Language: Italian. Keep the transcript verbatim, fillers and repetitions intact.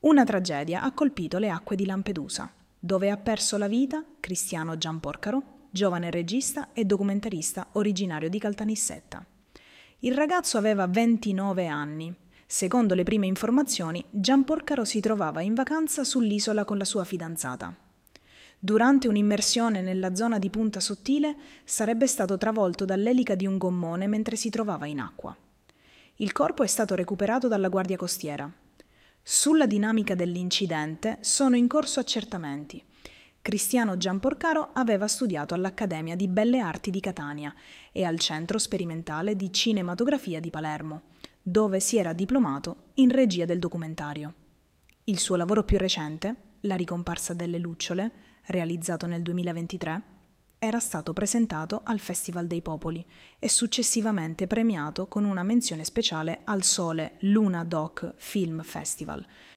Una tragedia ha colpito le acque di Lampedusa, dove ha perso la vita Cristiano Giamporcaro, giovane regista e documentarista originario di Caltanissetta. Il ragazzo aveva ventinove anni. Secondo le prime informazioni, Giamporcaro si trovava in vacanza sull'isola con la sua fidanzata. Durante un'immersione nella zona di Punta Sottile sarebbe stato travolto dall'elica di un gommone mentre si trovava in acqua. Il corpo è stato recuperato dalla Guardia Costiera. Sulla dinamica dell'incidente sono in corso accertamenti. Cristiano Giamporcaro aveva studiato all'Accademia di Belle Arti di Catania e al Centro Sperimentale di Cinematografia di Palermo, dove si era diplomato in regia del documentario. Il suo lavoro più recente, La ricomparsa delle lucciole, realizzato nel duemilaventitré, era stato presentato al Festival dei Popoli e successivamente premiato con una menzione speciale al Sole Luna Doc Film Festival,